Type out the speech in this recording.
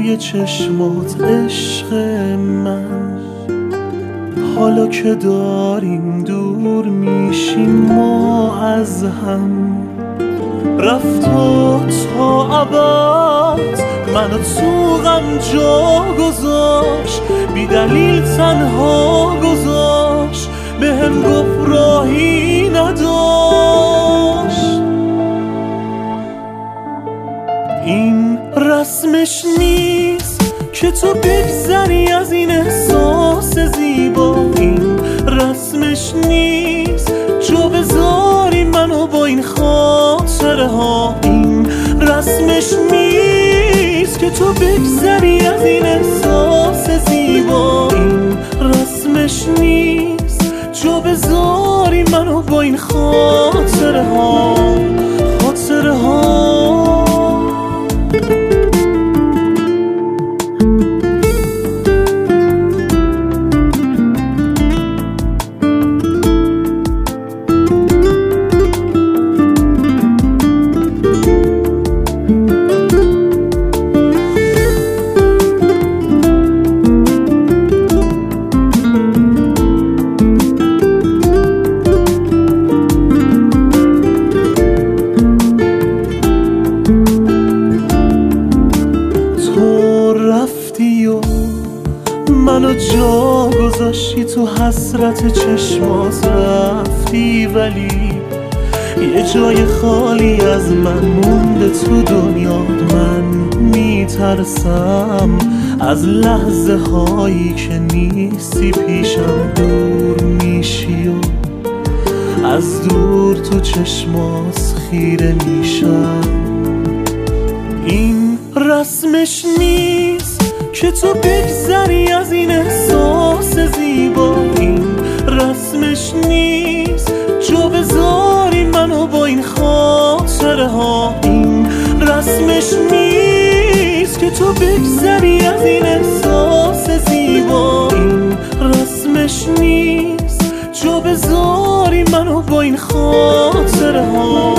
روی چشمات عشق من. حالا که داریم دور میشیم ما از هم، رفت و تا ابد منو تو غم جا گذاشت، بی دلیل تنها گذاشت، بهم گفت راهی نداشت. این رسمش نیست که تو بگذری از این احساس زیبا، این رسمش نیست جو بذاری منو با این خاطره ها، این رسمش نیست که تو بگذری از این احساس زیبا، این رسمش نیست جو بذاری منو با این خاطره ها، خاطره ها. منو جا گذاشتی تو حسرت چشمات، رفتی ولی یه جای خالی از من مونده تو دنیا. من میترسم از لحظه هایی که نیستی پیشم، دور میشی و از دور تو چشمات خیره میشم. این رسمش نیست که تو بگذری از این احساس زیبا، این رسمش نیست جو بذاری منو با این خاطره ها، این رسمش نیست که تو بگذری از این احساس زیبا، این رسمش نیست جو بذاری منو با این خاطره ها.